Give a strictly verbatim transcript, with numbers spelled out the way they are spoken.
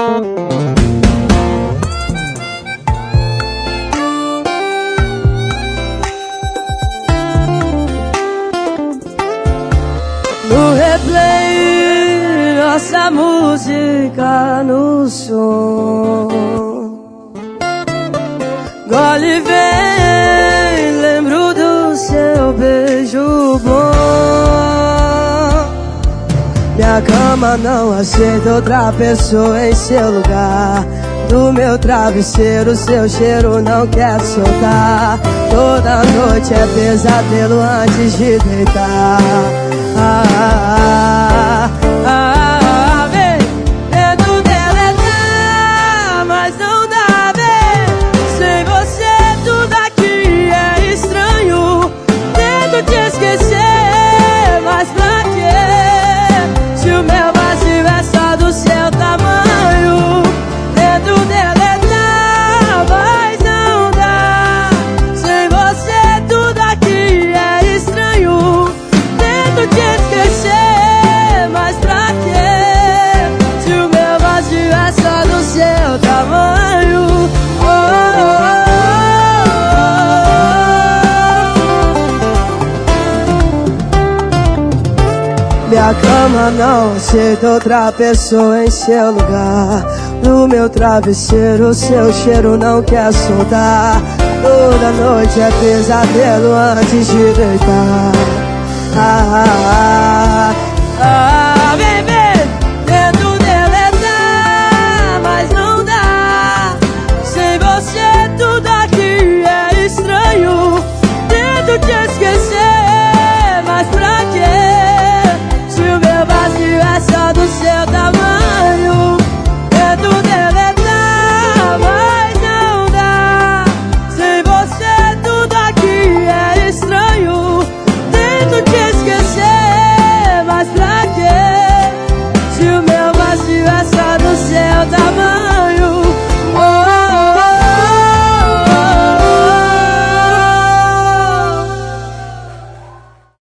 No replay, nossa música no som. Gole vem, lembro do seu beijo bom. Minha cama não aceita outra pessoa em seu lugar. Do meu travesseiro, seu cheiro não quer soltar. Toda noite é pesadelo antes de deitar. Ah, ah, ah, ah, vem, tento deletar, mas não dá, vem. Sem você tudo aqui é estranho. Tento te esquecer, mas pra quê? Se o meu vazio é só do seu tamanho. Tento deletar, mas não dá. Sem você tudo aqui é estranho. Tento te esquecer, mas pra quê? Se o meu vazio é só do seu tamanho. Oh, oh, oh, oh. Minha cama não aceita outra pessoa em seu lugar. No meu travesseiro, seu cheiro não quer soltar. Toda noite é pesadelo antes de deitar. Ah, ah, ah, ah.